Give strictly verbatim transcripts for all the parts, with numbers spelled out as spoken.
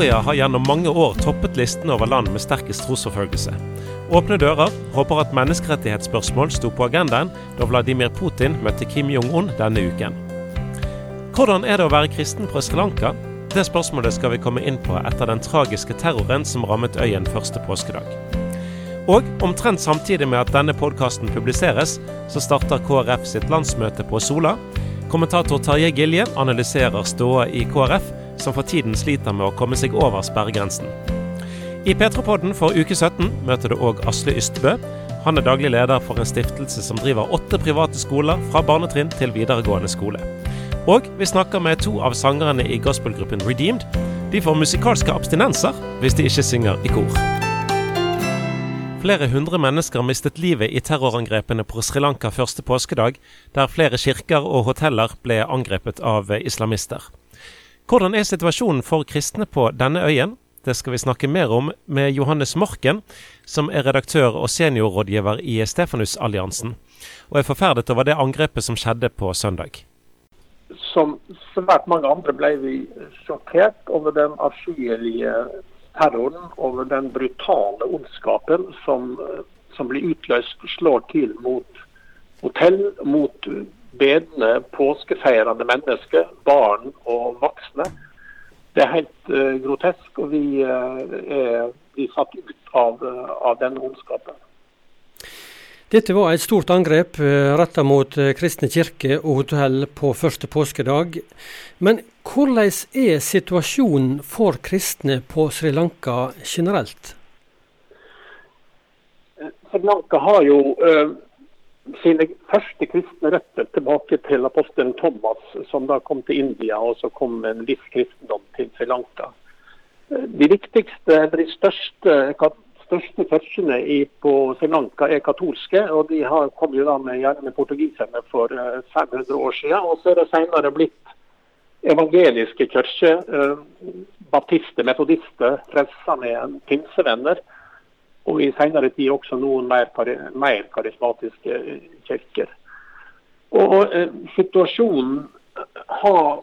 Nord-Korea har gjennom mange år toppet listen over land med sterkest trosforfølgelse. Åpne dører håper at menneskerettighetsspørsmål sto på agendaen da Vladimir Putin møtte Kim Jong-un denne uken. Hvordan er det å være kristen på Sri Lanka? Det spørsmålet skal vi komme inn på etter den tragiske terroren som rammet øyen første påskedag. Og omtrent samtidig med at denne podcasten publiseres, så starter K R F sitt landsmøte på Sola. Kommentator Tarjei Gilje analyserer ståa i K R F, som for tiden sliter med å komme seg over sperregrensen. I Petropodden for uke sytten møter du også Asle Ystebø. Han er daglig leder for en stiftelse som driver åtte private skoler fra barnetrinn til videregående skole. Og vi snakker med to av sangerne i gospelgruppen Redeemed. De får musikalske abstinenser hvis de ikke synger i kor. Flere hundre mennesker mistet livet i terrorangrepene på Sri Lanka første påskedag, der flere kirker og hoteller ble angrepet av islamister. Hvordan er situasjonen for kristne på denne øyen? Det skal vi snakke mer om med Johannes Morken, som er redaktør og seniorrådgiver i Stefanusalliansen, og er forferdet over det angrepet som skjedde på søndag. Som svært mange andre ble vi sjokkert over den avskyelige terroren, over den brutale ondskapen som, som blir utløst, slår til mot hotell, mot bedende, påskefeirende mennesker, barn og voksne. Det er helt uh, grotesk, og vi uh, er, er satt ut av, uh, av denne ondskapen. Dette var et stort angrep uh, rettet mot uh, kristne kirke og hotell på første påskedag. Men hvordan er situasjonen for kristne på Sri Lanka generelt? Sri Lanka har jo uh, sine første kristne røtter tilbake til apostelen Thomas, som da kom til India, og så kom en viss kristendom til Sri Lanka. De viktigste, de største, største kirkene på Sri Lanka er katolske, og de har kommet jo da med, gjerne med portugiserne for fem hundre år siden, og så er det senere blitt evangeliske kirker, baptister, metodister, frelserne, pinsevenner, og i senere tid også noen mer, mer karismatiske kirker. Og eh, situasjonen har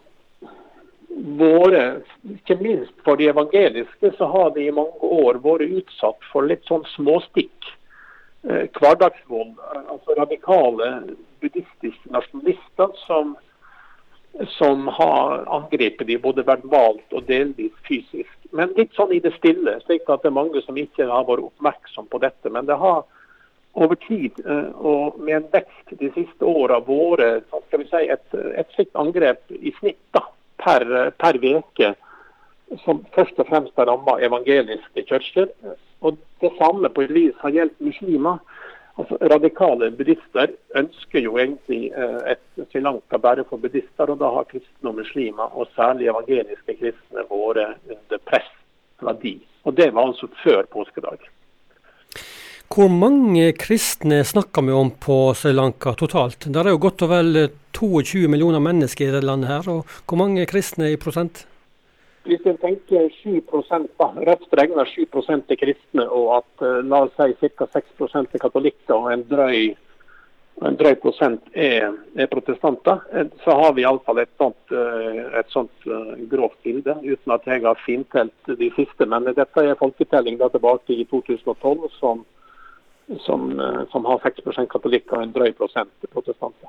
vært, ikke minst for de evangeliske, så har de i mange år vært utsatt for litt sånn småstikk, eh, hverdagsvold, altså radikale buddhistiske nasjonalister som, som har angrepet de både verbalt og delvis fysisk. Men litt sånn i det stille, slik at det er mange som ikke har vært oppmerksom på dette. Men det har over tid, og med en vekst de siste årene, vært skal vi si, et, et slikt angrep i snitt da, per, per veke, som først og fremst har rammet evangeliske kirker. Og det samme på et vis har gjeldt muslimer. Altså, radikale buddhister ønsker jo egentlig et Sri Lanka bare for buddhister, og da har kristne og muslimer, og særlig evangeliske kristne, vært under press fra de. Og det var altså før påskedag. Hvor mange kristne snakker vi om på Sri Lanka totalt? Det er jo godt og vel tjueto millioner mennesker i det landet her, og hvor mange kristne i prosent? Hvis jeg tenker sju prosent, da, rett regner sju prosent til kristne, og at la oss si ca. seks prosent til katolikker, og en drøy, en drøy prosent er, er protestanter, så har vi i alle fall et sånt, et sånt grovt bilde, uten at jeg har fintelt de siste. Men dette er folketelling da tilbake i to tusen og tolv, som, som, som har seks prosent katolikker og en drøy prosent protestanter.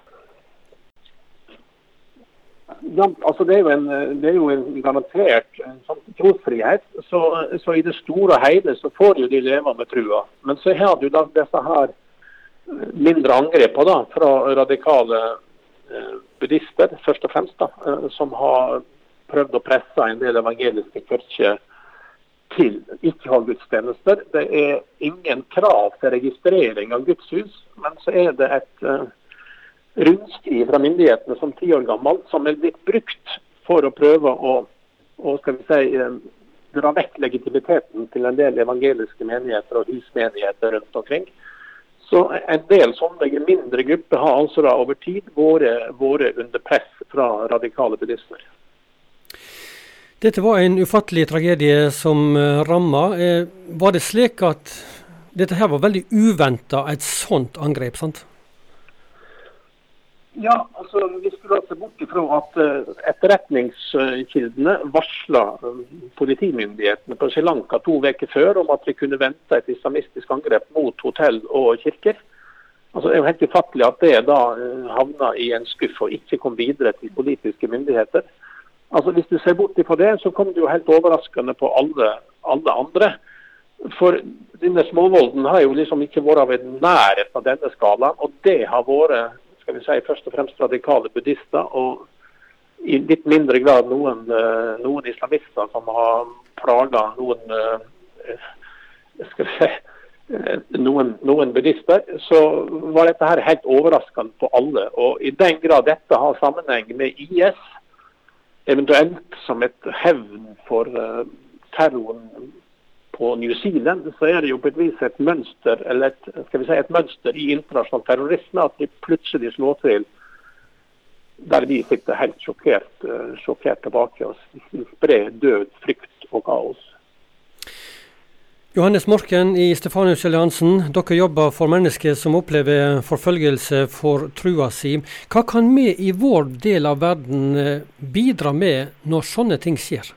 Ja, altså det er jo en, det er jo en garantert en sånn trosfrihet, så, så i det store og hele så får jo de leve med trua. Men så har du da disse her mindre angrep da, fra radikale eh, buddhister, først og fremst da, eh, som har prøvd å presse en del evangeliske kirker til ikke ha gudstjenester. Det er ingen krav til registrering av gudshus, men så er det et eh, rundskriv fra myndighetene som ti år gammel, som er blitt brukt for å prøve å, å skal vi si, dra vekk legitimiteten til en del evangeliske menigheter og husmenigheter rundt omkring. Så en del sånne mindre grupper har altså da over tid vært, vært under press fra radikale buddhister. Dette var en ufattelig tragedie som rammet. Var det slik at dette her var veldig uventet, et sånt angrep, sant? Ja, altså vi skulle se bort ifra at uh, etterretningskildene varslet uh, politimyndighetene på Sri Lanka to veker før om at vi kunne vente et islamistisk angrep mot hotell og kirker. Altså, det er jo helt ufattelig at det da uh, havna i en skuff og ikke kom videre til politiske myndigheter. Altså, hvis du ser bort ifra det, så kom det jo helt overraskende på alle, alle andre. For denne småvolden har jo liksom ikke vært av en nærhet av denne skalaen, og det har vært, skal vi si, først og fremst radikale buddhister, og i litt mindre grad noen, uh, noen islamister som har plaget noen, uh, skal vi si, Noen, noen buddhister, så var dette her helt overraskende på alle. Og i den grad dette har sammenheng med I S, eventuelt som et hevn for uh, terroren på New Zealand, så er det jo på et vis et mønster, eller et, skal vi si, et mønster i internasjonal terrorisme, at de plutselig slår til der vi sitter helt sjokkert, uh, sjokkert tilbake og sprer død, frykt og kaos. Johannes Morken i Stefanusalliansen, dere jobber for mennesker som opplever forfølgelse for trua si. Hva kan vi i vår del av verden bidra med når sånne ting skjer?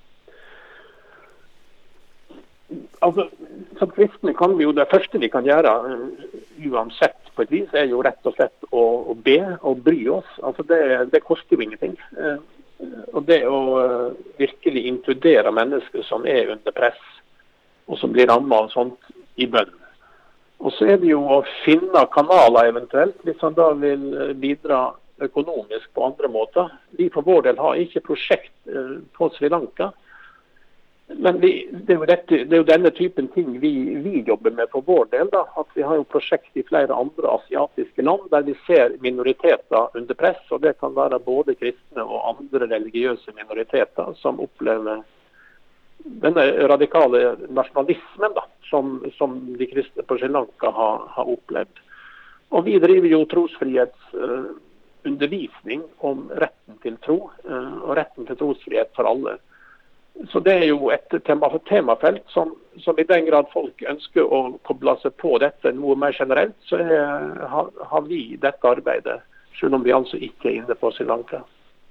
Altså, som kristne kan vi jo, det første vi kan gjøre, uansett på et vis, er jo rett og slett å, å be og bry oss. Altså, det, det koster jo ingenting. Og det å virkelig inkludere mennesker som er under press, og som blir rammet av sånt i bønn. Og så er det jo å finne kanaler eventuelt, hvis han da vil bidra økonomisk på andre måter. Vi for vår del har ikke prosjekt på Sri Lanka, men vi, det, er jo dette, det er jo denne typen ting vi, vi jobber med for vår del. Da. At vi har jo prosjekt i flere andre asiatiske land, der vi ser minoriteter under press, og det kan være både kristne og andre religiøse minoriteter som opplever denne radikale nasjonalismen da, som, som de kristne på Sri Lanka har, har opplevd. Og vi driver jo trosfrihetsundervisning uh, om retten til tro, uh, og retten til trosfrihet for alle. Så det er jo et tema, temafelt som, som i den grad folk ønsker å koble seg på dette noe mer generelt, så er, har, har vi dette arbeidet, selv om vi altså ikke er inne på Sri Lanka.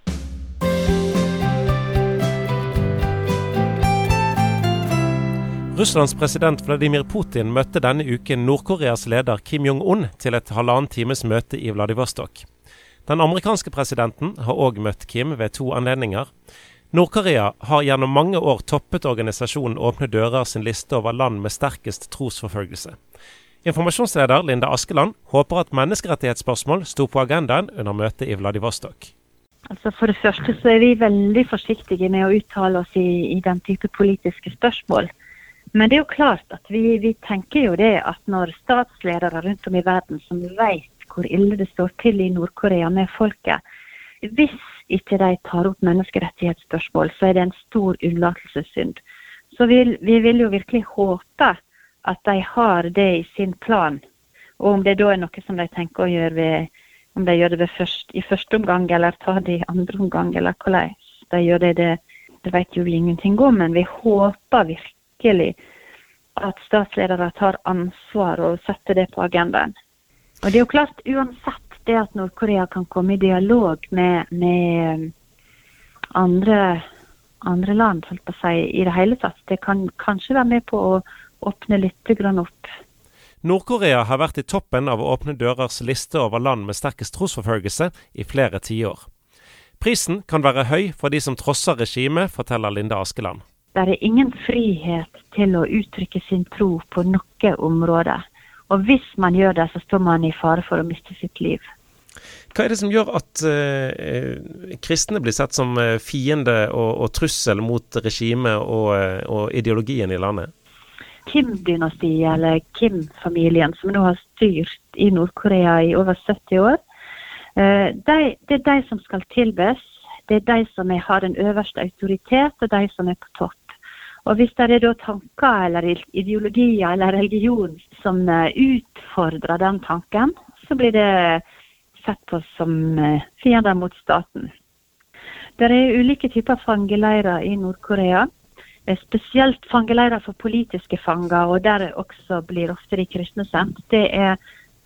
Russlands president Vladimir Putin møtte denne uken Nord-Koreas leder Kim Jong-un til et halvannen times møte i Vladivostok. Den amerikanske presidenten har også møtt Kim ved to anledninger. Nord-Korea har gjennom mange år toppet organisasjonen Åpne Dører sin liste over land med sterkest trosforfølgelse. Informasjonsleder Linda Askeland håper at menneskerettighetsspørsmål sto på agendaen under møtet i Vladivostok. Altså for det første så er vi veldig forsiktige med å uttale oss i, i den type politiske spørsmål. Men det er jo klart at vi, vi tenker jo det at når statsledere rundt om i verden som vet hvor ille det står til i Nord-Korea med folket, hvis ikke de tar opp menneskerettighetsspørsmål, så er det en stor unnlatelsessynd. Så vi, vi vil jo virkelig håpe at de har det i sin plan. Og om det da er noe som de tenker å gjøre ved, om de gjør det ved først, i første omgang, eller tar det i andre omgang, eller hvordan de gjør det, det, det vet jo vi ingenting om, men vi håper virkelig at statsledere tar ansvar og setter det på agendaen. Og det er jo klart, uansett det at Nord-Korea kan komme i dialog med, med andre, andre land, holdt på å si, i det hele tatt, det kan kanskje være med på å åpne litt grann opp. Nord-Korea har vært i toppen av Åpne Dørers liste over land med sterkest trosforfølgelse i flere tiår. Prisen kan være høy for de som trosser regimet, forteller Linda Askeland. Det er ingen frihet til å uttrykke sin tro på noe område. Og hvis man gjør det, så står man i fare for å miste sitt liv. Hva er det som gjør at eh, kristne blir sett som fiende og, og trussel mot regimet og, og ideologien i landet? Kim-dynastiet, eller Kim-familien, som nå har styrt i Nord-Korea i over sytti år, eh, de, det er de som skal tilbes. Det er de som er, har den øverste autoritet, og de som er på topp. Og hvis det er da tanker eller ideologier eller religion som utfordrer den tanken, så blir det sett på som fiender mot staten. Det er ulike typer fangeleirer i Nord-Korea, spesielt fangeleirer for politiske fanger, og der også blir ofte de kristne sendt. Det er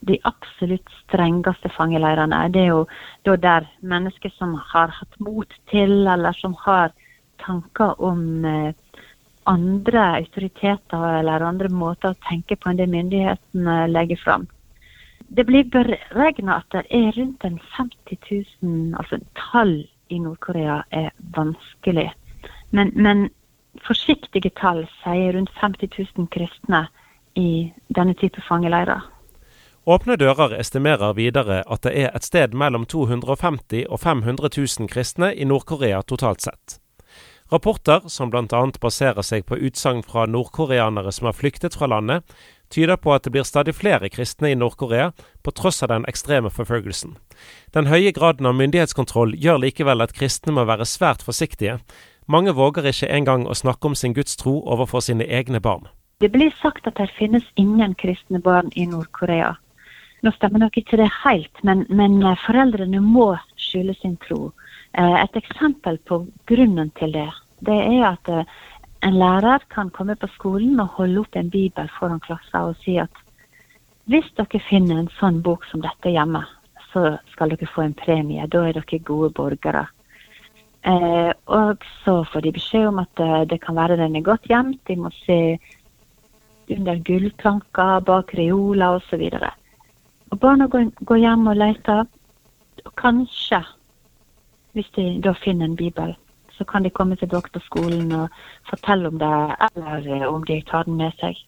de absolutt strengeste fangeleirene. Det er jo da der mennesker som har hatt mot til, eller som har tanker om eh, andre autoriteter eller andre måter å tenke på enn det myndighetene legger fram. Det blir beregnet at det er rundt en femti tusen, altså tall i Nord-Korea er vanskelig. Men, men forsiktige tall sier rundt femti tusen kristne i denne type fangeleirer. Åpne dører estimerer videre at det er et sted mellom to hundre og femti og fem hundre tusen kristne i Nord-Korea totalt sett. Rapporter, som blant annet baserer seg på utsagn fra nordkoreanere som har flyktet fra landet, tyder på at det blir stadig flere kristne i Nord-Korea, på tross av den ekstreme forfølgelsen. Den høye graden av myndighetskontroll gjør likevel at kristne må være svært forsiktige. Mange våger ikke engang å snakke om sin Guds tro overfor sine egne barn. Det blir sagt at det finnes ingen kristne barn i Nord-Korea. Nå stemmer nok ikke det helt, men, men foreldrene må skjule sin tro. Et eksempel på grunnen til det, det er at en lærer kan komme på skolen og holde opp en bibel foran klassen og si at hvis dere finner en sånn bok som dette hjemme, så skal dere få en premie, da er dere gode borgere. Eh, og så får de beskjed om at det kan være den er godt gjemt, de må se under gullplanker, bak reoler og så videre. Og barna går, går hjem og leter, og kanskje hvis de da finner en bibel, så kan de komme tilbake på skolen og fortelle om det, eller om de tar den med seg.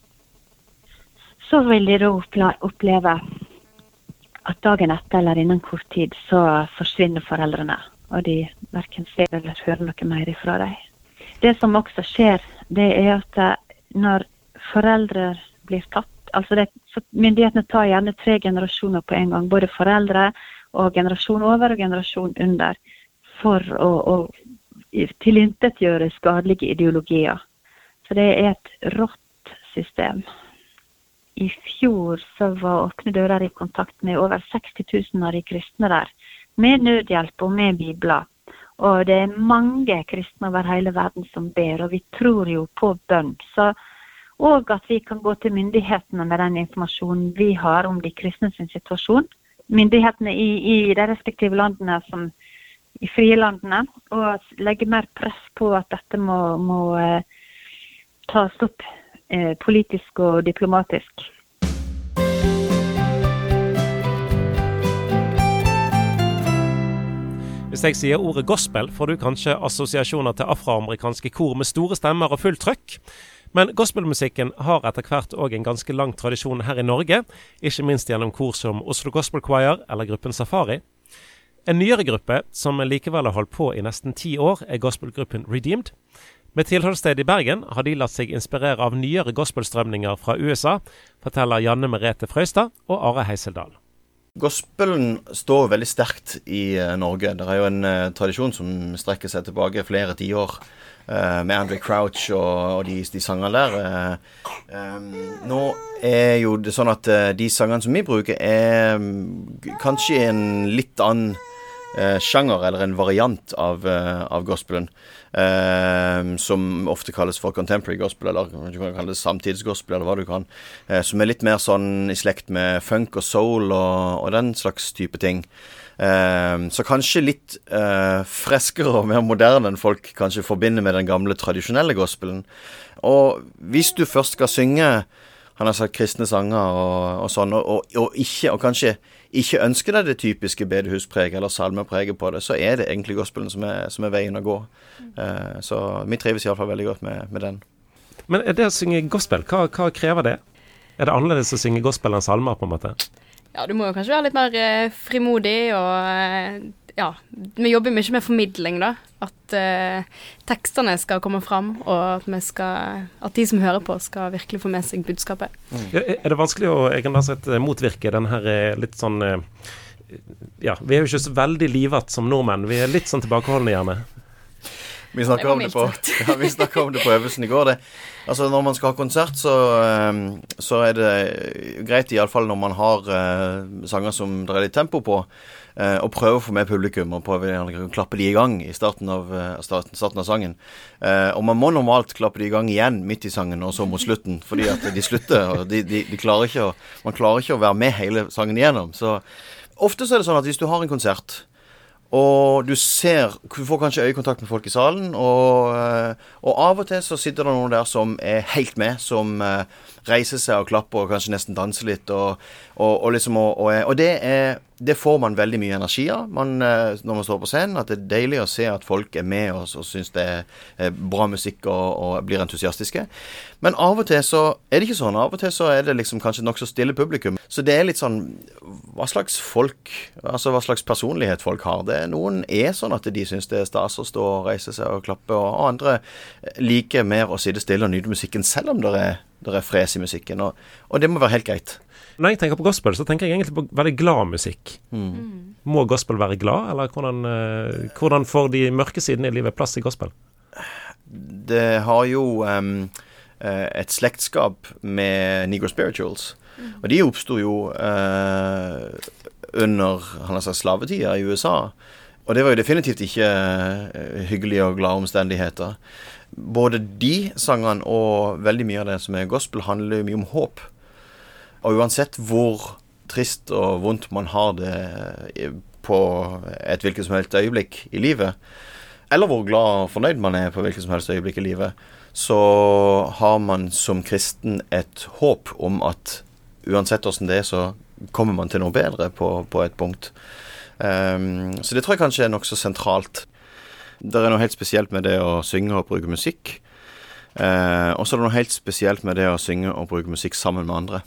Så vil de da oppleve at dagen etter eller innen kort tid, så forsvinner foreldrene, og de hverken ser eller hører noe mer ifra dem. Det som også skjer, det er at når foreldre blir tatt, altså det, myndighetene tar gjerne tre generasjoner på en gang, både foreldre og generasjon over og generasjon under, for å, å tilintetgjøre skadelige ideologier. Så det er et rått system. I fjor så var Åpne dører i kontakt med over seksti tusen av de kristne der, med nødhjelp og med bibler. Og det er mange kristne over hele verden som ber, og vi tror jo på bønn. Så, og at vi kan gå til myndighetene med den informasjonen vi har om de kristne sin situasjon. Myndighetene i, i de respektive landene som i frie landene, og legge mer press på at dette må, må eh, tas opp eh, politisk og diplomatisk. Hvis jeg sier ordet gospel, får du kanskje assosiasjoner til afroamerikanske kor med store stemmer og full trøkk. Men gospelmusikken har etter hvert også en ganske lang tradisjon her i Norge, ikke minst gjennom kor som Oslo Gospel Choir eller gruppen Safari. En nyere gruppe, som likevel har holdt på i nesten ti år, er gospelgruppen Redeemed. Med tilholdssted i Bergen har de latt seg inspirere av nyere gospelstrømninger fra U S A, forteller Janne Merete Frøystad og Are Heiseldal. Gospelen står veldig sterkt i uh, Norge. Det er jo en uh, tradisjon som strekker seg tilbake flere tiår, uh, med Andre Crouch og, og de, de sangene der. Uh, um, nå er jo det sånn at uh, de sangene som vi bruker er um, kanskje en litt annen uh, sjanger, eller en variant av, uh, av gospelen. Uh, som ofte kalles for contemporary gospel, eller du kan kalle det samtidsgospel, eller hva du kan, uh, som er litt mer sånn i slekt med funk og soul og, og den slags type ting. Uh, så kanskje litt uh, freskere og mer moderne enn folk kanskje forbinder med den gamle tradisjonelle gospelen. Og hvis du først skal synge, han har sagt kristne sanger og, og sånn, og, og, og ikke, og kanskje ikke ønsker deg det typiske bedehuspreget eller salmepreget på det, så er det egentlig gospelen som er, som er veien å gå. Uh, så vi trives i alle fall veldig godt med, med den. Men er det å synge gospel, hva, hva krever det? Er det annerledes å synge gospel enn salmer på en måte? Ja, du må jo kanskje være litt mer eh, frimodig, og eh, ja, vi jobber mye med formidling da, at eh, tekstene skal komme fram, og at, vi skal, at de som hører på skal virkelig få med seg budskapet. Mm. Er det vanskelig å egentlig sett motvirke den her litt sånn, ja, vi er jo ikke så veldig livet som nordmenn, vi er litt sånn tilbakeholdende gjerne. Vi snakket om det på, ja, vi snakket om det på øvelsen i går. Det. Altså, når man skal ha konsert, så, så er det greit, i alle fall når man har uh, sanger som det er litt tempo på, uh, og prøve å få med publikum, og prøve å klappe de i gang i starten av, uh, starten, starten av sangen. Uh, og man må normalt klappe de i gang igjen midt i sangen, og så mot slutten, fordi at de slutter, og de, de, de klarer ikke å, man klarer ikke å være med hele sangen igjennom. Så ofte så er det sånn at hvis du har en konsert, og du ser, du får kanskje øyekontakt med folk i salen, og, og av og til så sitter det noen der som er helt med, som uh, reiser seg og klapper og kanskje nesten danser litt, og, og, og liksom, og, og, og det, er, det får man veldig mye energi av man, uh, når man står på scenen, at det er deilig å se at folk er med og, og synes det er bra musikk og, og blir entusiastiske. Men av og til så er det ikke sånn, av og til så er det liksom kanskje nok så stille publikum. Så det er litt sånn, hva slags folk, altså hva slags personlighet folk har. Det noen er sånn at de synes det er stas å stå og reise seg og klappe, og andre liker mer å sitte stille og nyte musikken, selv om det er, det er fres i musikken, og, og det må være helt greit. Når jeg tenker på gospel, så tenker jeg egentlig på veldig glad musikk. Mm. Må gospel være glad, eller hvordan, uh, hvordan får de mørke sidene i livet plass i gospel? Det har jo um, et slektskap med Negro Spirituals, mm. og de oppstod jo uh, under han har sagt, slavetida i U S A, og det var jo definitivt ikke uh, hyggelige og glade omstendigheter. Både de sangene og veldig mye av det som er gospel handler jo mye om håp. Og uansett hvor trist og vondt man har det på et hvilket som helst øyeblikk i livet, eller hvor glad og fornøyd man er på hvilket som helst øyeblikk i livet, så har man som kristen et håp om at uansett hvordan det er, så kommer man til noe bedre på, på et punkt. Um, så det tror jeg kanskje er nok så sentralt. Det er noe helt spesielt med det å synge og bruke musikk. Uh, og så er det noe helt spesielt med det å synge og bruke musikk sammen med andre.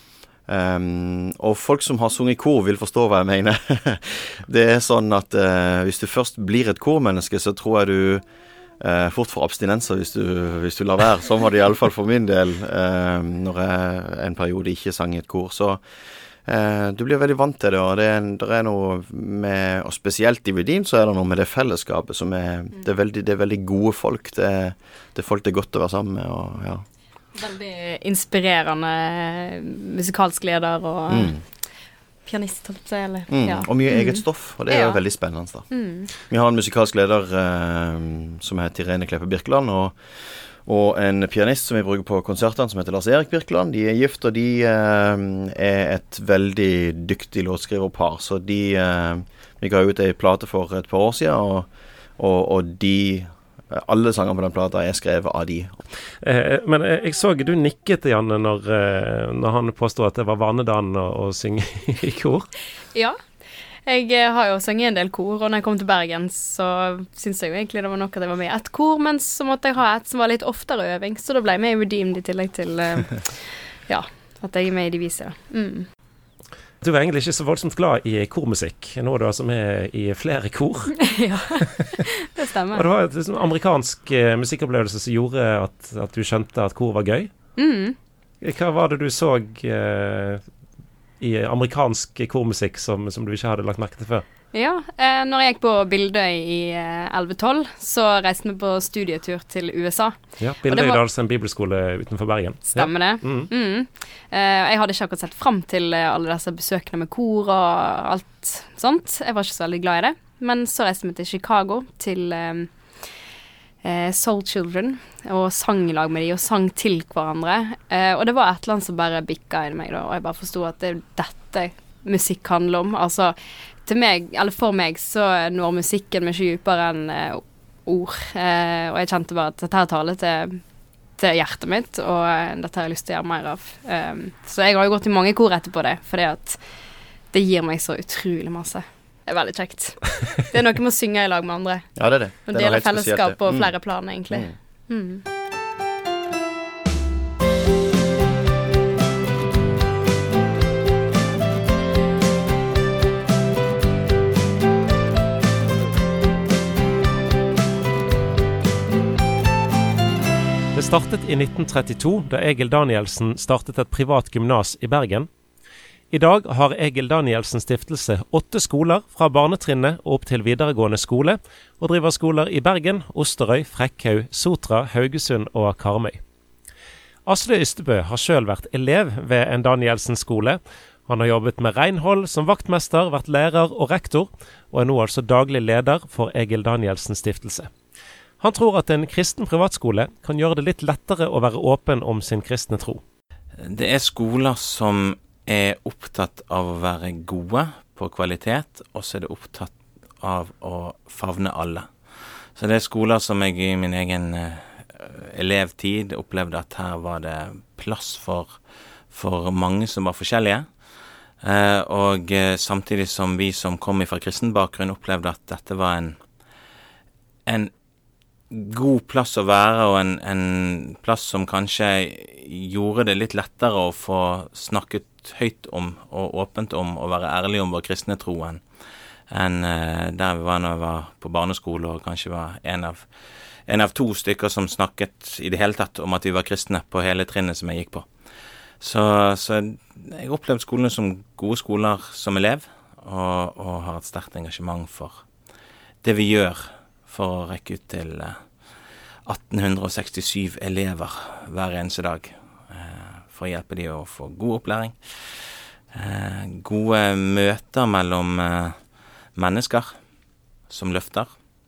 Um, og folk som har sunget i kor vil forstå hva jeg mener. Det er sånn at uh, hvis du først blir et kormenneske, så tror jeg du uh, fort får abstinenser hvis du, hvis du lar være. Sånn var det i alle fall for min del uh, når jeg en periode ikke sang i et kor. Så uh, du blir veldig vant til det, og det er, det er noe med, og spesielt i Redeem så er det noe med det fellesskapet som er, det er veldig, det er veldig gode folk. Det er, det er folk det er godt å være sammen med, og ja. Veldig inspirerende musikalsk leder og mm. pianist, eller, mm. ja. Og mye mm. eget stoff, og det er ja. jo veldig spennende da. Mm. Vi har en musikalsk leder eh, som heter Irene Kleppe Birkeland, og, og en pianist som vi bruker på konsertene som heter Lars Erik Birkeland. De er gift, og de eh, er et veldig dyktig låtskriverpar, så de eh, vi ga ut en plate for et par år siden, og, og, og de alle sanger på den plata er skrevet av de. Eh, men eh, jeg så du nikket, Janne, når, eh, når han påstod at det var vanedagen å, å synge i kor. Ja, jeg eh, har jo sunget en del kor, og når jeg kom til Bergen så synes jeg jo egentlig det var nok at jeg var med i et kor, men så måtte jeg ha et som var litt oftere øving, så da ble jeg med i Redeemed i tillegg til eh, ja, at jeg er med i de viser. Mm. Du er egentlig ikke så voldsomt glad i kormusikk. Nå er du altså med i flere kor. Ja, det stemmer. Og det var et liksom, amerikansk eh, musikkopplevelse som gjorde at, at du skjønte at kor var gøy. Mm. Hva var det du så eh, i amerikansk kormusikk som, som du ikke hadde lagt merke til før? Ja, eh, når jeg gikk på Bildøy i eh, elleve tolv, så reiste vi på studietur til U S A. Ja, Bildøy er altså en bibelskole utenfor Bergen. Stemmer ja. det. Mm. Mm. Eh, jeg hadde ikke akkurat sett frem til eh, alle disse besøkene med kor og alt sånt. Jeg var ikke så veldig glad i det. Men så reiste vi til Chicago, til eh, eh, Soul Children, og sang i lag med de, og sang til hverandre. Eh, og det var et eller annet som bare bikka i meg da, og jeg bare forstod at det er dette musikk handler om. Altså, til meg, eller for meg, så når musikken mye dypere enn eh, ord. Eh, og jeg kjente bare at dette her taler til, til hjertet mitt, og eh, dette har jeg lyst til å gjøre mer av. Um, så jeg har jo gått i mange kor etterpå det, fordi at det gir meg så utrolig masse. Det er veldig kjekt. Det er noe med å synge i lag med andre. Ja, det er det. Og dele fellesskap på flere mm. plan, egentlig. Mm. Mm. Det startet i nitten trettito, da Egil Danielsen startet et privat gymnas i Bergen. I dag har Egil Danielsen Stiftelse åtte skoler fra barnetrinnet og opp til videregående skole, og driver skoler i Bergen, Osterøy, Frekkhaug, Sotra, Haugesund og Karmøy. Asle Ystebø har selv vært elev ved en Danielsen skole. Han har jobbet med renhold som vaktmester, vært lærer og rektor, og er nå altså daglig leder for Egil Danielsen Stiftelse. Han tror at en kristen privatskole kan gjøre det litt lettere å være åpen om sin kristne tro. Det er skoler som er opptatt av å være gode på kvalitet, og så er det opptatt av å favne alle. Så det er skoler som jeg i min egen eh, elevtid opplevde at her var det plass for, for mange som var forskjellige, eh, og eh, samtidig som vi som kom fra kristen bakgrunn opplevde at dette var en, en god plass å være, og en, en plass som kanskje gjorde det litt lettere å få snakket høyt om og åpent om og være ærlig om vår kristne troen enn uh, der vi var når vi var på barneskole og kanskje var en av, en av to stykker som snakket i det hele tatt om at vi var kristne på hele trinnet som jeg gikk på. Så, så jeg opplevde skolene som gode skoler som elev og, og har et sterkt engasjement for det vi gjør for å rekke ut til uh, atten sekstisju elever hver eneste dag. For å hjelpe de å få god opplæring. Eh, gode møter mellom eh, mennesker som løfter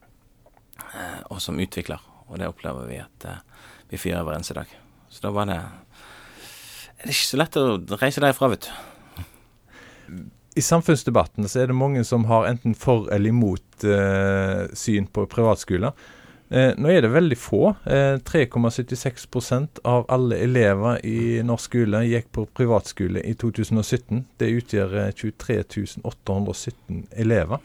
eh, og som utvikler. Og det opplever vi at eh, vi får gjøre hver eneste dag. Så da var det, er det ikke så lett å reise derfra, vet du. I samfunnsdebatten så er det mange som har enten for eller imot eh, syn på privatskoler. Eh, nå er det veldig få. Eh, tre komma syttiseks prosent av alle elever i norsk skole gikk på privatskole i to tusen og sytten. Det utgjør eh, tjuetre tusen åtte hundre og sytten elever.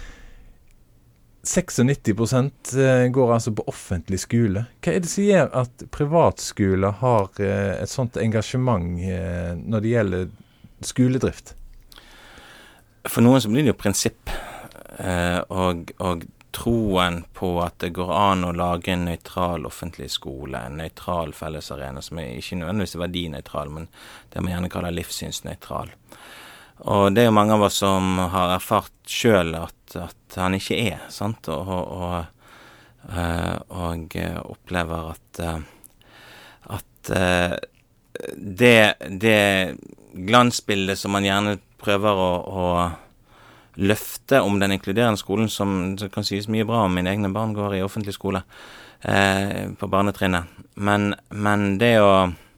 nittito prosent eh, går altså på offentlig skole. Hva er det som gjør at privatskoler har eh, et sånt engasjement eh, når det gjelder skoledrift? For noen så blir det jo prinsipp, eh, og, og troen på at det går an å lage en nøytral offentlig skole, en nøytral fellesarena, som er ikke nødvendigvis verdinøytral, men det man gjerne kaller livssynsnøytral. Og det er jo mange av oss som har erfart selv at, at han ikke er, sant? Og, og, og, og opplever at, at det, det glansbildet som man gjerne prøver å, å løfte om den inkluderende skolen, som det kan sies mye bra om. Mine egne barn går i offentlig skole eh, på barnetrinnet. Men, men det å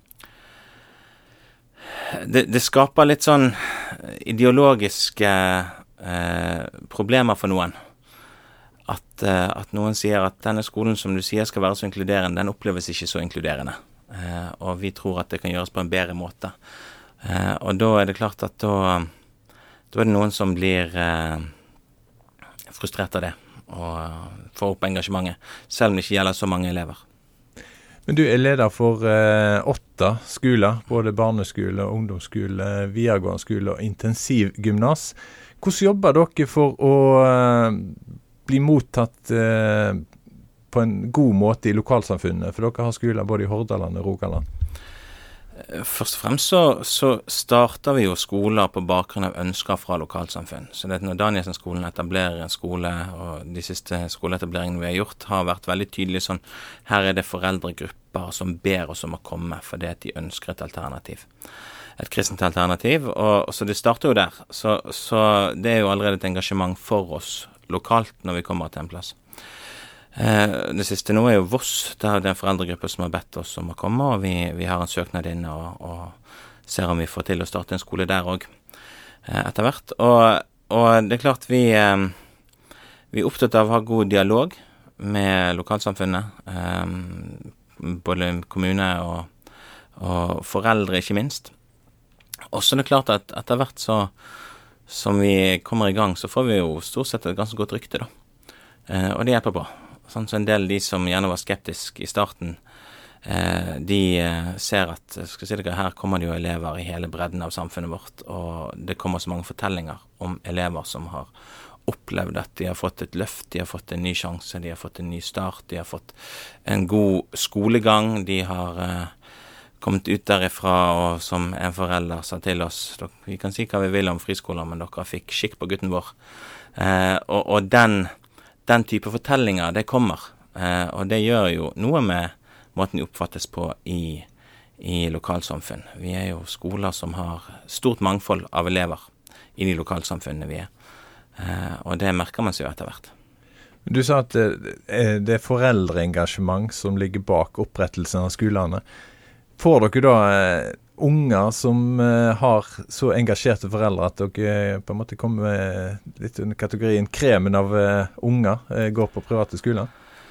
det, det skaper litt sånn ideologiske eh, problemer for noen. At, eh, at noen sier at denne skolen som du sier skal være så inkluderende, den oppleves ikke så inkluderende. Eh, og vi tror at det kan gjøres på en bedre måte. Eh, og da er det klart at da Da er det noen som blir eh, frustrert av det, og uh, får opp engasjementet, selv om det ikke gjelder så mange elever. Men du er leder for eh, åtte skoler, både barneskole, ungdomsskole, videregående skole og intensivgymnas. Hvordan jobber dere for å eh, bli mottatt eh, på en god måte i lokalsamfunnet? For dere har skoler både i Hordaland og Rogaland. Først og fremst så, så starter vi jo skoler på bakgrunn av ønsker fra lokalsamfunn. Så det er når Danielsen-skolen etablerer en skole, og de siste skoleetableringene vi har gjort, har vært veldig tydelige sånn, her er det foreldregrupper som ber oss om å komme, fordi at de ønsker et alternativ. Et kristent alternativ, og, og så det starter jo der. Så, så det er jo allerede et engasjement for oss lokalt når vi kommer til en plass. Eh, det siste nå er jo Voss, der er det en foreldregruppe som har bedt oss om å komme, og vi, vi har en søknad inne og, og ser om vi får til å starte en skole der også eh, etter hvert. Og, og det er klart vi, eh, vi er opptatt av å ha god dialog med lokalsamfunnet, eh, både kommune og, og foreldre ikke minst. Og så er det klart at etter hvert så, som vi kommer i gang, så får vi jo stort sett et ganske godt rykte da, eh, og det hjelper på. Sånn så en del av de som gjerne var skeptiske i starten, eh, de eh, ser at skal jeg si dere, her kommer det jo elever i hele bredden av samfunnet vårt, og det kommer så mange fortellinger om elever som har opplevd at de har fått et løft, de har fått en ny sjanse, de har fått en ny start, de har fått en god skolegang, de har eh, kommet ut derifra, og som en forelder sa til oss, vi kan si hva vi vil om friskoler, men dere fikk skikk på gutten vår. Eh, og og den, den type fortellinger, det kommer. Eh, og det gjør jo noe med måten de oppfattes på i, i lokalsamfunn. Vi er jo skoler som har stort mangfold av elever i de lokalsamfunnene vi er. Eh, og det merker man seg jo etter hvert. Du sa at det, det er foreldreengasjement som ligger bak opprettelsen av skolene. Får dere da eh, unger som eh, har så engasjerte foreldre at dere eh, på en måte kommer med litt under kategorien kremen av eh, unger eh, går på private skoler?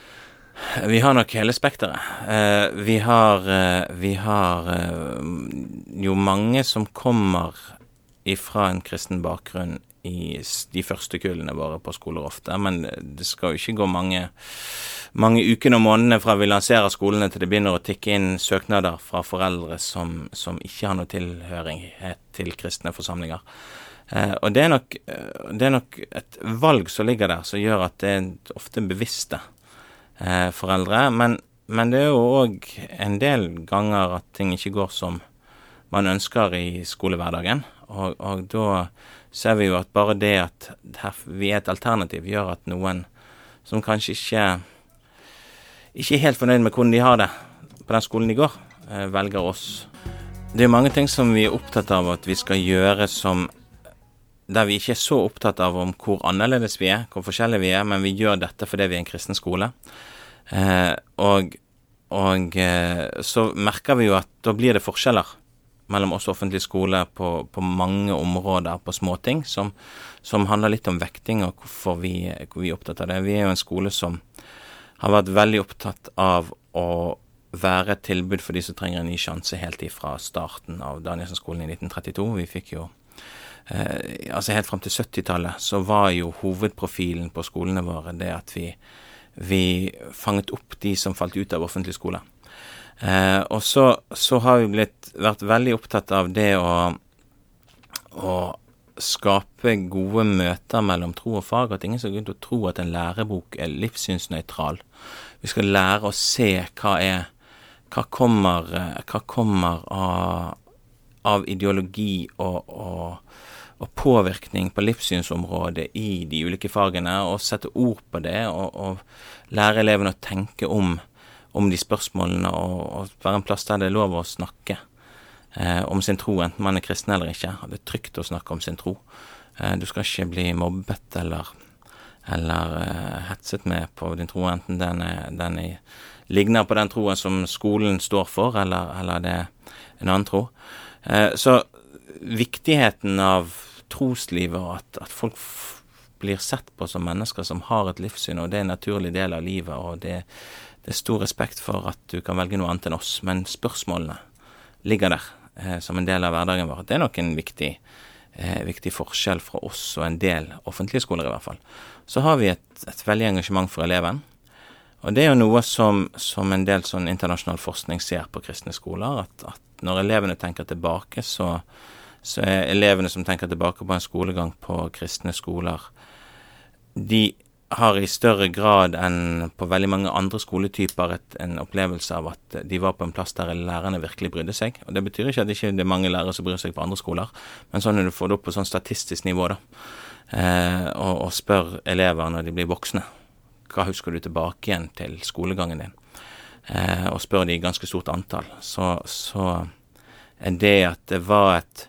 Vi har nok hele spekteret. Eh, vi har, eh, vi har eh, jo mange som kommer ifra en kristen bakgrunn i de første kullene våre på skoler ofte, men det skal jo ikke gå mange, mange ukene og månedene fra vi lanserer skolene til det begynner å tikke inn søknader fra foreldre som, som ikke har noe tilhørighet til kristne forsamlinger. Eh, og det er, nok, det er nok et valg som ligger der, som gjør at det er ofte bevisste eh, foreldre, men, men det er jo også en del ganger at ting ikke går som man ønsker i skolehverdagen, og, og da ser vi jo at bare det at her, vi er et alternativ gjør at noen som kanskje ikke, ikke er helt fornøyd med hvordan de har det på den skolen de går, eh, velger oss. Det er mange ting som vi er opptatt av at vi skal gjøre som, der vi ikke er så opptatt av om hvor annerledes vi er, hvor forskjellige vi er, men vi gjør dette fordi vi er en kristen skole. Eh, og og eh, så merker vi jo at da blir det forskjeller mellom oss offentlige skoler på, på mange områder, på småting, som, som handler litt om vekting og hvorfor vi, hvor vi er opptatt av det. Vi er jo en skole som har vært veldig opptatt av å være et tilbud for de som trenger en ny sjanse helt ifra starten av Danielsen-skolen i nitten trettito. Vi fikk jo, eh, altså helt frem til syttitallet, så var jo hovedprofilen på skolene våre det at vi, vi fanget opp de som falt ut av offentlige skoler. Eh, og så, så har vi blitt, vært veldig opptatt av det å, å skape gode møter mellom tro og fag, at ingen skal gå ut og tro at en lærebok er livssynsnøytral. Vi skal lære å se hva er, hva kommer, hva kommer av, av ideologi og, og, og påvirkning på livssynsområdet i de ulike fagene, og sette ord på det, og, og lære elevene å tenke om om de spørsmålene, og, og være en plass der det er lov å snakke eh, om sin tro, enten man er kristen eller ikke. Det er trygt å snakke om sin tro. Eh, du skal ikke bli mobbet eller, eller eh, hetset med på din tro, enten den, er, den er, ligner på den troen som skolen står for, eller, eller det er en annen tro. Eh, så viktigheten av troslivet, og at, at folk f- blir sett på som mennesker som har et livssyn, og det er en naturlig del av livet, og det Det er stor respekt for at du kan velge noe annet enn oss, men spørsmålene ligger der eh, som en del av hverdagen vår. Det er nok en viktig, eh, viktig forskjell fra oss og en del offentlige skoler i hvert fall. Så har vi et, et veldig engasjement for eleven, og det er jo noe som, som en del sånn internasjonal forskning ser på kristne skoler, at, at når elevene tenker tilbake, så, så er elevene som tenker tilbake på en skolegang på kristne skoler, de har i større grad enn på veldig mange andre skoletyper et, en opplevelse av at de var på en plass der lærerne virkelig brydde seg. Og det betyr ikke at det ikke er mange lærere som bryr seg på andre skoler, men sånn når du får det opp på sånn statistisk nivå da, eh, og, og spør elever når de blir voksne, hva husker du tilbake igjen til skolegangen din, eh, og spør de i ganske stort antall, så, så er det at det var et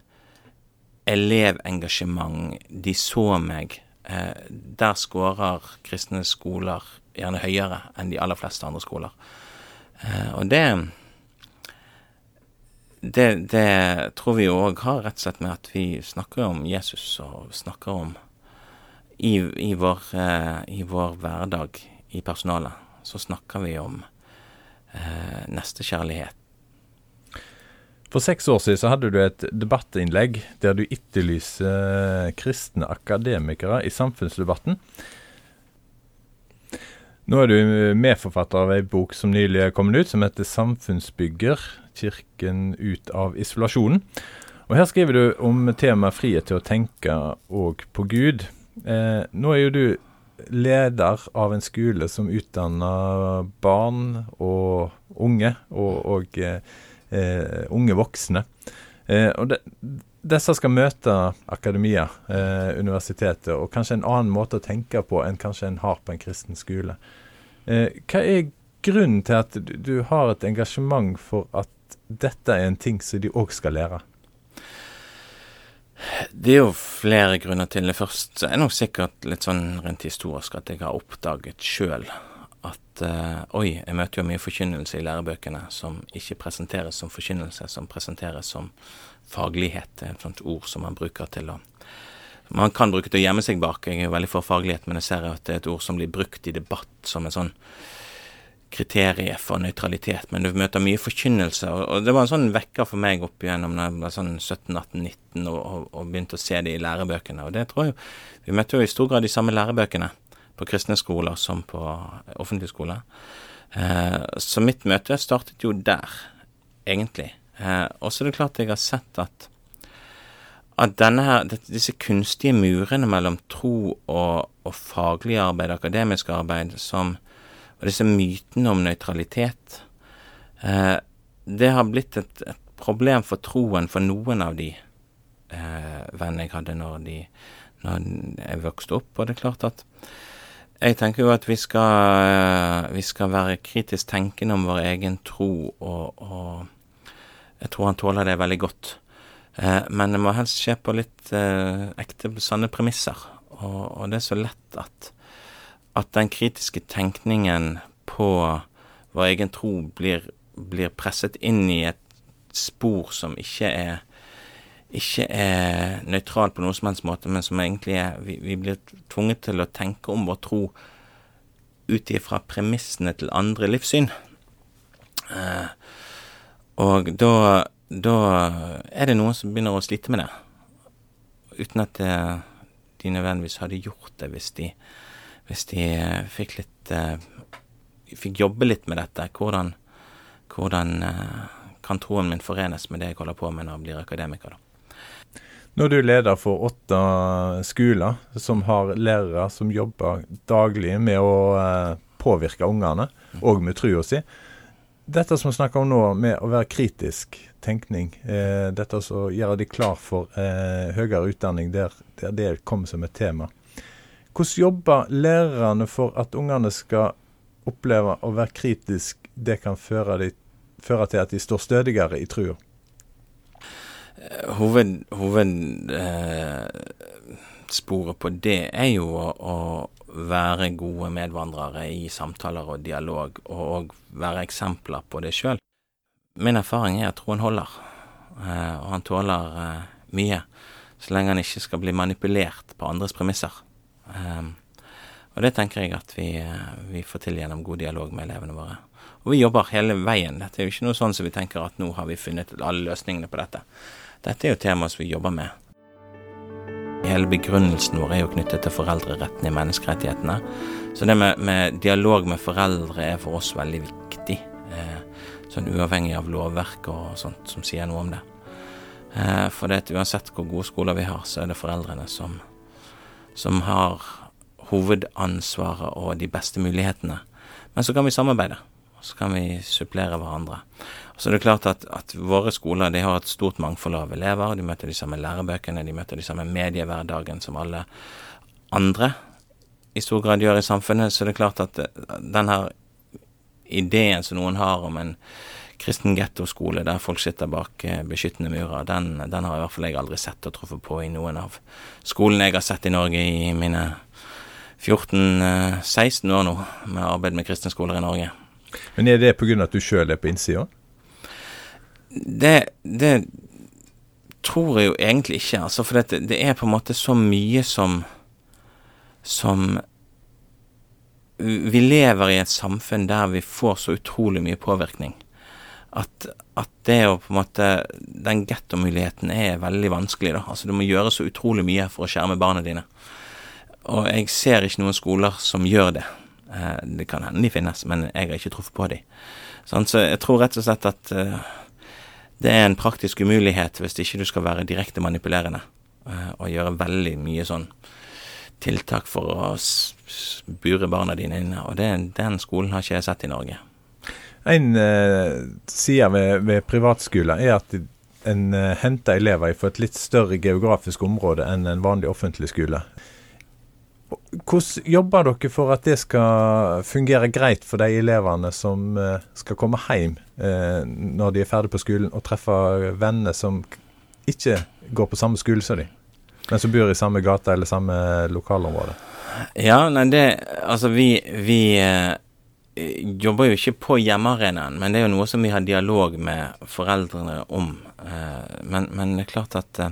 elevengasjement, de så meg, Eh, der skårer kristne skoler gjerne høyere enn de aller fleste andre skoler. Eh, og det, det, det tror vi jo også har rett og slett med at vi snakker om Jesus, og snakker om i, i, vår, eh, i vår hverdag i personalet, så snakker vi om eh, nestekjærlighet. For seks år siden så hadde du et debattinnlegg der du etterlyser kristne akademikere i samfunnsdebatten. Nå er du medforfatter av en bok som nylig er kommet ut, som heter Samfunnsbygger, kirken ut av isolasjonen. Og her skriver du om temaet frihet til å tenke og på Gud. Eh, nå er jo du leder av en skole som utdanner barn og unge, og, og eh, unge voksne. Eh, og det, disse skal møte akademia, eh, universitetet, og kanskje en annen måte å tenke på enn kanskje en har på en kristen skole. Eh, hva er grunnen til at du, du har et engasjement for at dette er en ting som de også skal lære? Det er jo flere grunner til det. Først er det nok sikkert litt sånn rent historisk at jeg har oppdaget selv at uh, oi, jeg møter jo mye forkynnelse i lærebøkene som ikke presenteres som forkynnelse, som presenteres som faglighet. Det er et sånt ord som man bruker til å man kan bruke det å gjemme seg bak. Jeg er jo veldig for faglighet, men jeg ser at det er et ord som blir brukt i debatt som en sånn kriterier for nøytralitet, men du møter mye forkynnelse, og, og det var en sånn vekker for meg opp igjennom når jeg var sånn sytten, atten, nitten og, og, og begynte å se det i lærebøkene, og det tror jeg, vi møtte jo i stor grad de samme lærebøkene på kristne skoler som på offentlige skoler. Eh, så mitt møte startet jo der, egentlig. Eh, og så er det klart jeg har sett at, at denne her, disse kunstige murene mellom tro og, og faglig arbeid, akademisk arbeid, som og disse mytene om nøytralitet, eh, det har blitt et, et problem for troen for noen av de eh, vennene jeg hadde når, de, når jeg vokste opp. Og det er klart at jeg tenker jo at vi skal, vi skal være kritisk tenkende om vår egen tro, og, og jeg tror han tåler det veldig godt. Eh, men det må helst skje på litt eh, ekte, sanne premisser, og, og det er så lett at at den kritiske tenkningen på vår egen tro blir, blir presset inn i et spor som ikke er, ikke er nøytral på noen som helst måte, men som egentlig er, vi, vi blir tvunget til å tenke om vår tro ut ifra premissene til andre livssyn. Eh, og da, da er det noen som begynner å slite med det, uten at det, de nødvendigvis hadde gjort det hvis de hvis de fikk litt, uh, fikk jobbe litt med dette, hvordan, hvordan uh, kan troen min forenes med det jeg holder på med når jeg blir akademiker da? Nå er du leder for åtte skoler som har lærere som jobber daglig med å uh, påvirke ungene, og med trua si. Dette som vi snakker om nå med å være kritisk tenkning, uh, dette som gjør de klar for uh, høyere utdanning der, der det kommer som et tema. Hvordan jobber lærerne for at ungene skal oppleve å være kritisk? Det kan føre, de, føre til at de står stødigere i trua. Hoved, hoved eh, sporet på det er jo å, å være gode medvandrere i samtaler og dialog, og, og være eksempler på det selv. Min erfaring er at troen holder, eh, og han tåler eh, mye, så lenge han ikke skal bli manipulert på andres premisser. Um, og det tenker jeg at vi, vi får til gjennom god dialog med elevene våre. Og vi jobber hele veien. Dette er jo ikke noe sånn som vi tenker at nå har vi funnet alle løsningene på dette. Dette er jo temaer som vi jobber med. Hele begrunnelsen vår er jo knyttet til foreldreretten i menneskerettighetene. Så det med, med dialog med foreldre er for oss veldig viktig. Eh, sånn uavhengig av lovverk og sånt som sier noe om det. Eh, for det at uansett hvor gode skoler vi har, så er det foreldrene som som har hovedansvaret og de beste mulighetene. Men så kan vi samarbeide, og så kan vi supplere hverandre. Og så er det klart at, at våre skoler, de har et stort mangfold av elever, de møter de samme lærebøkene, de møter de samme mediehverdagen som alle andre i stor grad gjør i samfunnet, så det er klart at den her ideen som noen har om en kristen ghetto-skole der folk sitter bak beskyttende murer, den, den har i hvert fall jeg aldri sett og truffet på i noen av skolene jeg har sett i Norge i mine fjorten seksten år nå med arbeid med kristne skoler i Norge. Men er det på grunn av at du selv er på innsiden? Det, det tror jeg jo egentlig ikke, altså, for det, det er på en måte så mye som som vi lever i et samfunn der vi får så utrolig mye påvirkning. At, at det å på en måte, den ghetto-muligheten er veldig vanskelig da. Altså du må gjøre så utrolig mye for å skjerme barna dine. Og jeg ser ikke noen skoler som gjør det. Eh, det kan hende de finnes, men jeg har ikke truffet på de. Sånn, så jeg tror rett og slett at eh, det er en praktisk umulighet hvis ikke du skal være direkte manipulerende eh, og gjøre veldig mye sånn tiltak for å bure barna dine inne. Og det, den skolen har ikke jeg sett i Norge. En eh, side ved, ved privatskoler er at en eh, henter elever for et litt større geografisk område enn en vanlig offentlig skole. Hvordan jobber dere for at det skal fungere greit for de eleverne som eh, skal komme hjem eh, når de er ferdig på skolen og treffe venner som ikke går på samme skole som de, men som bor i samme gata eller samme lokalområde? Ja, nei, det, altså vi... vi eh jobber jo ikke på hjemmearenaen, men det er jo noe som vi har dialog med foreldrene om. Men, men det er klart at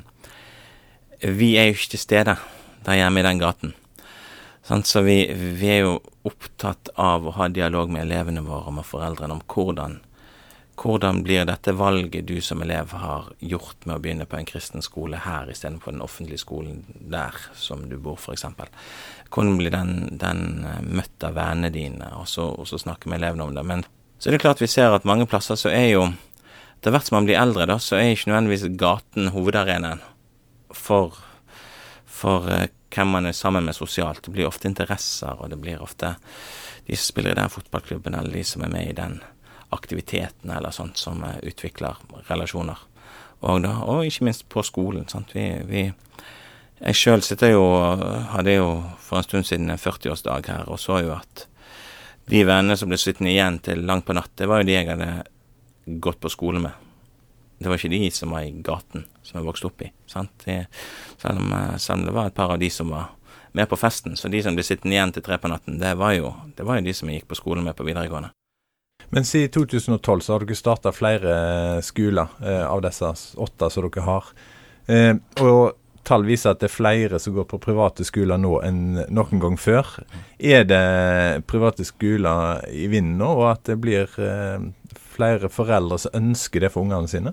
vi er jo ikke til stede der hjemme i den gaten. Så vi, vi er jo opptatt av å ha dialog med elevene våre og med foreldrene om hvordan, hvordan blir dette valget du som elev har gjort med å begynne på en kristen skole her i stedet for den offentlige skolen der som du bor for eksempel. Hvordan blir den, den møtt av vennene dine, og så, og så snakke med elevene om det. Men så er det klart vi ser at mange plasser så er jo, det hvert som man blir eldre da, så er ikke nødvendigvis gaten hovedarenaen for, for uh, hvem man er sammen med sosialt. Det blir ofte interesser, og det blir ofte de som spiller i den fotballklubben, eller de som er med i den aktiviteten, eller sånt som uh, utvikler relasjoner. Og, da, og ikke minst på skolen, sant? Vi... vi Jeg selv sitter jo, hadde jo for en stund siden en førti-årsdag her, og så jo at de vennene som ble sittende igjen til langt på natt, det var jo de jeg hadde gått på skole med. Det var ikke de som var i gaten, som jeg vokste opp i, sant? De, selv, om, selv om det var et par av de som var med på festen, så de som ble sittende igjen til tre på natten, det var jo, det var jo de som jeg gikk på skolen med på videregående. Men siden to tusen og tolv så har dere startet flere skoler eh, av disse åtte som dere har. Eh, og tall viser at det er flere som går på private skoler nå enn noen gang før. Er det private skoler i vinden nå, og at det blir eh, flere foreldre som ønsker det for ungene sine?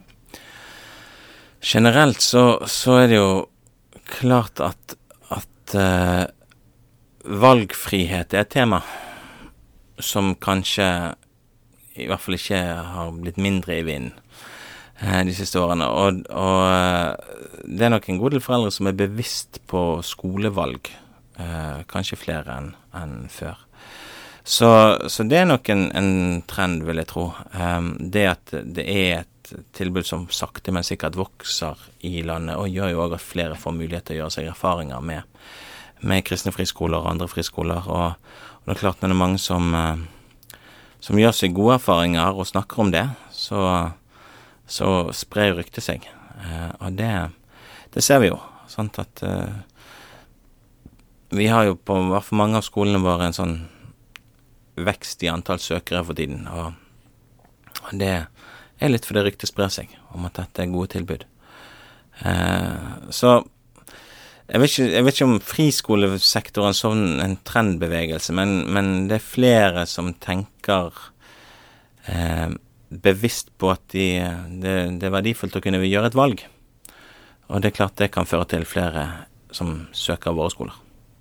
Generelt så, så er det jo klart at, at eh, valgfrihet er et tema som kanskje i hvert fall ikke har blitt mindre i vinden de siste årene, og, og det er nok en god del foreldre som er bevisst på skolevalg, eh, kanskje flere enn, enn før. Så, så det er nok en, en trend, vil jeg tro. Um, det at det er et tilbud som sakte, men sikkert vokser i landet, og gjør jo også at flere får mulighet til å gjøre seg erfaringer med, med kristne friskoler og andre friskoler, og, og det er klart når det er mange som, uh, som gjør seg gode erfaringer og snakker om det, så så sprer ryktet seg. Uh, og det, det ser vi jo. Sant at uh, vi har jo på hvert fall mange av skolene våre en sånn vekst i antall søkere for tiden. Og, og det er litt fordi ryktet sprer seg om at dette er gode tilbud. Uh, så jeg vet, ikke, jeg vet ikke om friskolesektoren er sånn en trendbevegelse, men, men det er flere som tenker uh, bevisst på at de, det, det er verdifullt å kunne gjøre et valg. Og det er klart det kan føre til flere som søker våre skoler.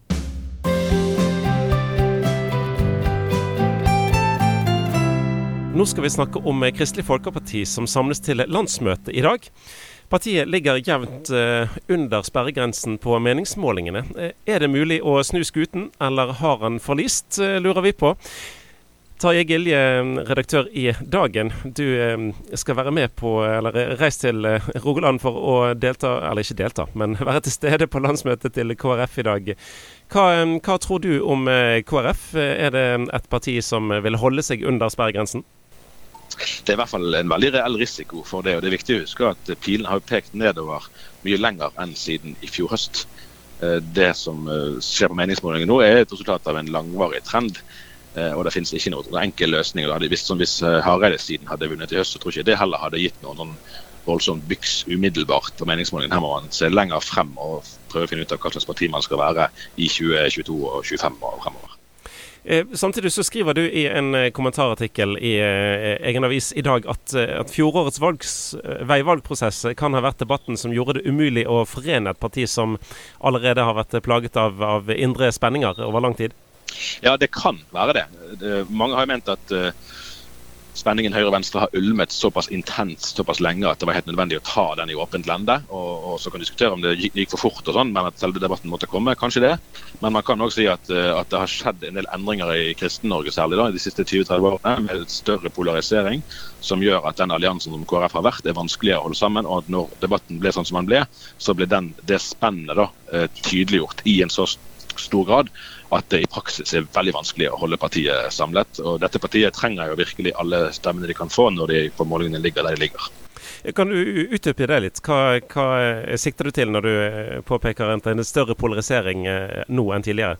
Nå skal vi snakke om Kristelig Folkeparti som samles til landsmøte i dag. Partiet ligger jevnt uh, under sperregrensen på meningsmålingene. Er det mulig å snu skuten, eller har han forlist, uh, lurer vi på. Tarjei Gilje, redaktør i Dagen, du eh, skal være med på, eller reise til eh, Rogaland for å delta, eller ikke delta, men være til stede på landsmøtet til K R F i dag. Hva, hva tror du om eh, K R F? Er det et parti som vil holde seg under sperregrensen? Det er i hvert fall en veldig reell risiko for det, og det er viktig å huske at pilen har pekt nedover mye lenger enn siden i fjor høst. Det som skjer på meningsmålingen nå er et resultat av en langvarig trend, og det finnes ikke noen enkel løsning. Hvis, hvis Hareide-siden hadde vunnet i høst, så tror jeg ikke det heller hadde gitt noen, noen voldsomt byks umiddelbart på meningsmålingen. Her må man se lenger frem og prøve å finne ut av hva slags parti man skal være i tjue tjueto og tjuefem år fremover. Eh, samtidig så skriver du i en eh, kommentarartikkel i eh, egen avis i dag at, eh, at fjorårets valgs, eh, veivalgprosess kan ha vært debatten som gjorde det umulig å forene et parti som allerede har vært plaget av, av indre spenninger over lang tid. Ja, det kan være det. det mange har jo ment at uh, spenningen høyre og venstre har ulmet såpass intenst, såpass lenge at det var helt nødvendig å ta den i åpent lende, og, og så kan vi diskutere om det gikk, gikk for fort og sånn, men at selve debatten måtte komme, kanskje det. Men man kan også si at, at det har skjedd en del endringer i Kristen-Norge særlig da, i de siste tjue til tretti årene, med større polarisering, som gjør at den alliansen som K R F har vært, er vanskeligere å holde sammen, og at når debatten ble sånn som den ble, så ble den, det spennet da, tydeliggjort i en så stor grad, at det i praksis er veldig vanskelig å holde partiet samlet. Og dette partiet trenger jo virkelig alle stemmene de kan få når de på målingene ligger der de ligger. Kan du utdype det litt? Hva, hva sikter du til når du påpeker en større polarisering nå enn tidligere?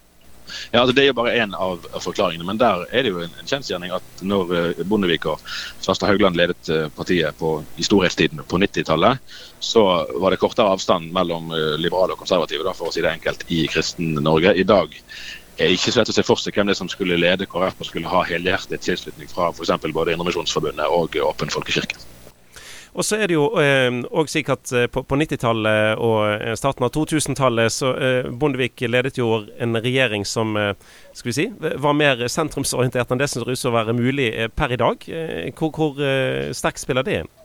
Ja, altså det er jo bare en av forklaringene, men der er det jo en, en kjensgjerning at når Bondevik og Svarstad Haugland ledet partiet på, i storhetstiden på nittitallet, så var det kortere avstand mellom liberale og konservative, da, for å si det enkelt, i Kristen-Norge. I dag er ikke så lett å se for seg hvem det som skulle lede K R F og skulle ha helhjertet tilslutning fra for eksempel både Indremisjonsforbundet og Åpen Folkekirke. Og så er det jo eh, også slik at eh, på, på nittitallet og starten av to tusen-tallet så eh, Bondevik ledet jo en regjering som eh, skal vi si, var mer sentrumsorientert enn det som ser ut til å være mulig eh, per i dag. Eh, hvor hvor eh, sterkt spiller det inn?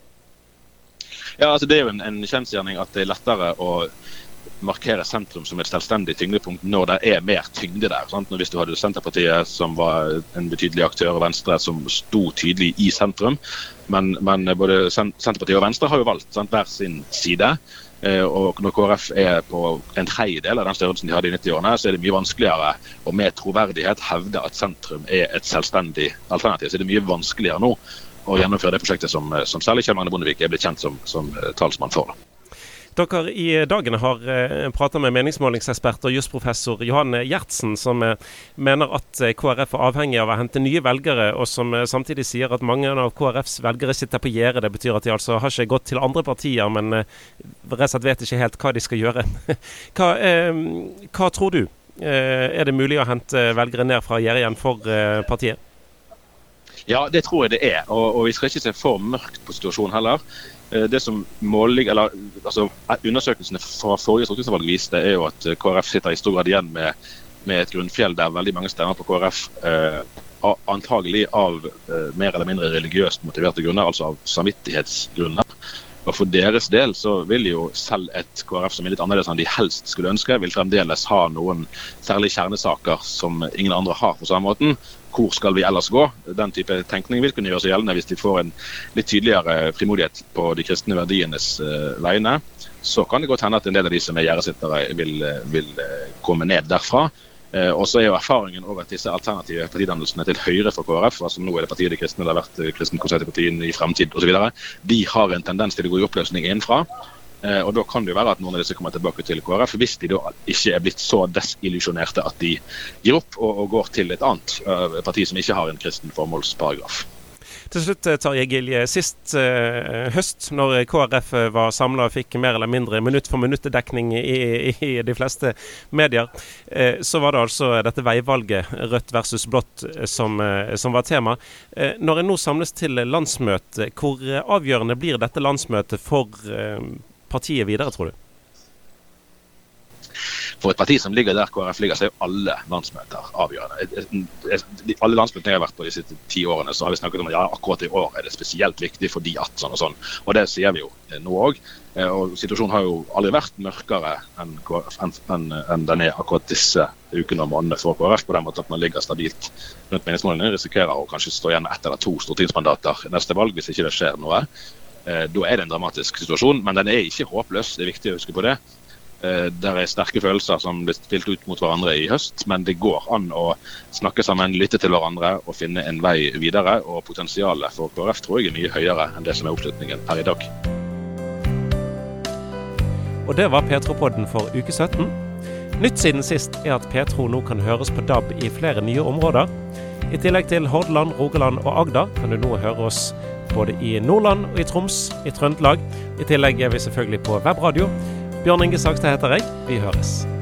Ja, altså det er jo en, en kjensgjerning at det er lettere å markere sentrum som et selvstendig tyngdepunkt når det er mer tyngde der. Sant? Når hvis du hadde Senterpartiet som var en betydelig aktør, og Venstre som sto tydelig i sentrum, men, men både Senterpartiet og Venstre har jo valgt sant, hver sin side, og når K R F er på en tredjedel av den størrelsen de hadde i nitti-årene, så er det mye vanskeligere og med troverdighet hevde at sentrum er et selvstendig alternativ. Så det er mye vanskeligere nå å gjennomføre det prosjektet som, som særlig Kjell Magne Bondevik er blitt kjent som, som talsmann for. Dere i dagene har eh, pratet med meningsmålingsekspert og jusprofessor Johan Gjertsen, som eh, mener at K R F er avhengig av å hente nye velgere, og som eh, samtidig sier at mange av K R Fs velgere sitter på gjerdet. Det betyr at de altså har ikke gått til andre partier, men eh, rett og slett vet ikke helt hva de skal gjøre. hva, eh, hva tror du? Eh, er det mulig å hente velgere ned fra gjerdet igjen for eh, partiet? Ja, det tror jeg det er, og, og vi skal ikke se for mørkt på situasjonen heller. Det som måling, eller, altså, undersøkelsene fra forrige stortingsvalg viste er jo at K R F sitter i stor grad igjen med, med et grunnfjell der veldig mange stemmer på K R F eh, antagelig av eh, mer eller mindre religiøst motiverte grunner, altså av samvittighetsgrunner. Og for deres del så vil jo selv et K R F som er litt annerledes enn de helst skulle ønske, vil fremdeles ha noen særlige kjernesaker som ingen andre har på samme måten. Hvor skal vi ellers gå? Den type tenkning vil kunne gjøre seg gjeldende hvis de får en litt tydeligere frimodighet på de kristne verdienes uh, vegne. Så kan det godt hende at en del av de som er gjerdsittere vil, vil uh, komme ned derfra. Uh, og så er jo erfaringen over at disse alternative partidannelsene til høyre for K R F, altså nå er det partiet de kristne, det har vært kristen-konservative i fremtid og så videre, de har en tendens til å gå i oppløsning innenfra. Uh, og da kan det jo være at noen av disse kommer tilbake til K R F, hvis de da ikke er blitt så desillusjonerte at de gir opp og, og går til et annet uh, parti som ikke har en kristen formålsparagraf. Til slutt, Tarjei Gilje, sist uh, høst, når K R F var samlet og fikk mer eller mindre minutt for minuttedekning i, i, i de fleste medier, uh, så var det altså dette veivalget, rødt versus blått, som, uh, som var tema. Uh, når en nå samles til landsmøte, hvor avgjørende blir dette landsmøtet for uh, partiet videre, tror du? For et parti som ligger der K R F ligger, så er jo alle landsmøter avgjørende. Alle landsmøtene jeg har vært på de siste ti årene, så har vi snakket om at ja, akkurat i år er det spesielt viktig fordi at sånn og sånn. Og det sier vi jo nå også. Og situasjonen har jo aldri vært mørkere enn, enn, enn, enn den er akkurat disse ukene og månedene for K R F, på den måten at man ligger stabilt rundt meningsmålene, risikerer å kanskje stå igjen med ett eller to stortingsmandater neste valg hvis ikke det skjer noe. Da er det en dramatisk situasjon, men den er ikke håpløs, det er viktig å huske på det. Der er sterke følelser som blir stilt ut mot hverandre i høst, men det går an å snakke sammen, lytte til hverandre og finne en vei videre, og potensialet for K R F tror jeg er mye høyere enn det som er oppslutningen her i dag. Og det var Petro-podden for uke sytten. Nytt siden sist er at Petro nå kan høres på D A B i flere nye områder. I tillegg til Hordaland, Rogaland og Agder kan du nå høre oss både i Nordland og i Troms, i Trøndelag. I tillegg er vi selvfølgelig på webradio. Bjørn Inge Sagstad heter jeg. Vi høres.